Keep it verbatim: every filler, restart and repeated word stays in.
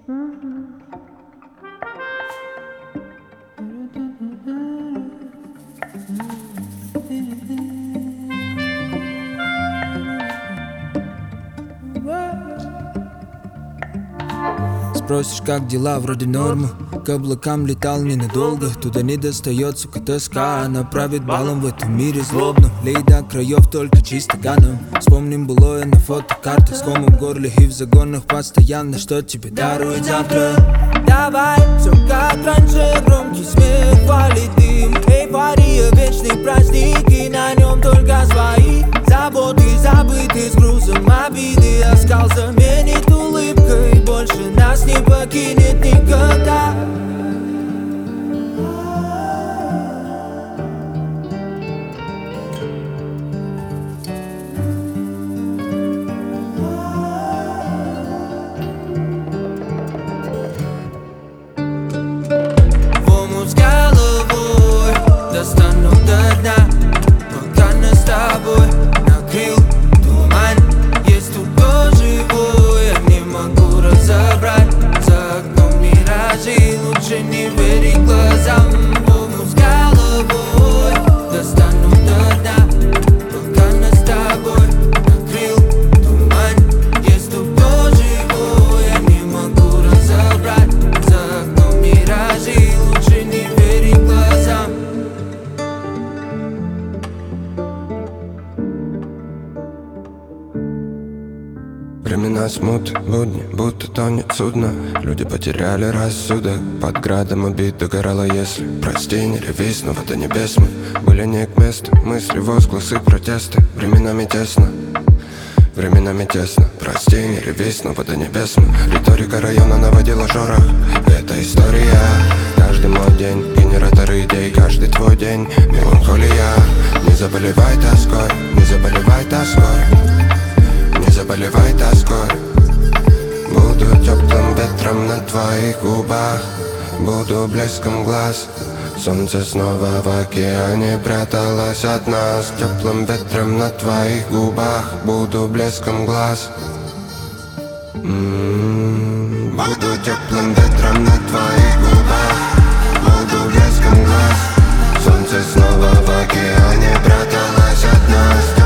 Спросишь, как дела, вроде нормы. К облакам летал ненадолго. Туда не достает, сука, тоска. Она правит балом в этом мире злобно. Лей до краев только чисто ганом. Вспомним былое на фотокартах. С комом в горле и в загонах постоянно. Что тебе дарует завтра? Давай, все как раньше. Громкий смех, валит дым. Эйфория, вечный праздник. И на нем только свои заботы забыты с грузом обиды. Оскал заменит улыбкой. Больше нас не покинет никогда. В омут с головой достану до дна, пока нас с тобой накрыл туман. Есть тут кто живой, я не могу разобрать. За окном миражи, лучше не верить глазам. В омут с головой достану до дна, пока нас с тобой накрыл туман. Есть тут кто живой, я не могу разобрать. За окном миражи, лучше не верить глазам. Времена смуты, будни, будто тонет судно. Люди потеряли рассудок. Под градом убит догорало, если прости, не реви, снова до небес мы были не к месту. Мысли, возгласы, протесты. Временами тесно, временами тесно. Прости, не реви, снова до небес мы. Риторика района наводила шорох. Это история. Каждый мой день, генератор идей. Каждый твой день, меланхолия. Не заболевай тоской, не заболевай тоской. Не заболевай тоской. Буду теплым ветром на твоих губах. Буду блеском глаз. Солнце снова в океане пряталось от нас. Теплым ветром на твоих губах. Буду блеском глаз. М-м-м. Буду теплым ветром на твоих губах. Буду блеском глаз. Солнце снова в океане пряталось от нас.